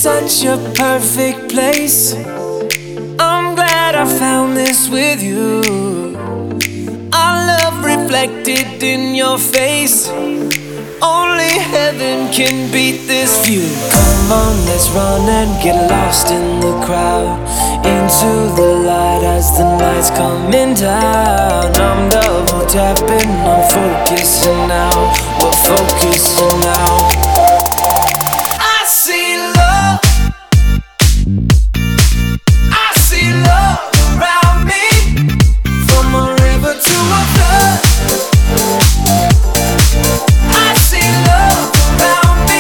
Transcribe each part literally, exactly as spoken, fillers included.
such a perfect place. I'm glad I found this with you. Our love reflected in your face. Only heaven can beat this view. Come on, let's run and get lost in the crowd, into the light as the night's coming down. I'm double tapping, I'm focusing now. We're focusing now. I see love, I see love around me, from a river to a flood. I see love around me.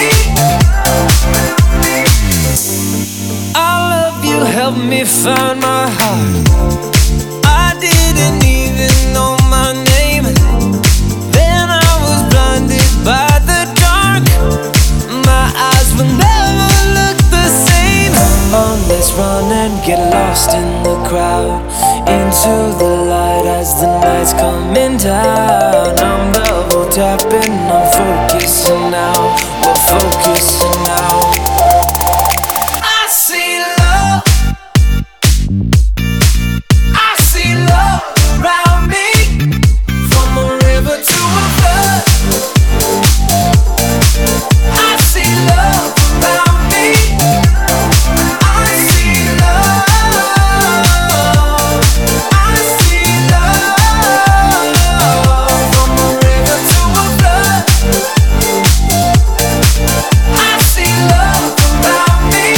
Our love, you helped me find my heart. I didn't even know my name. Then I was blinded by the dark. My eyes will never look the same. Come on, let's run and get lost in the crowd, into the light as the night's coming down. I'm double tapping, I'm focusing now. We're focusing now. I see love, I see love around me, from a river to a flood. I see love around me. I see love, I see love, from a river to a flood. I see love around me.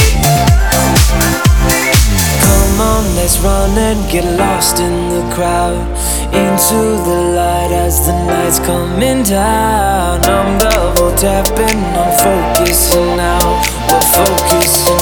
Come on, let's run and get lost in the crowd, into the light as the night's coming down. I'm double tapping, I'm focusing now. We're focusing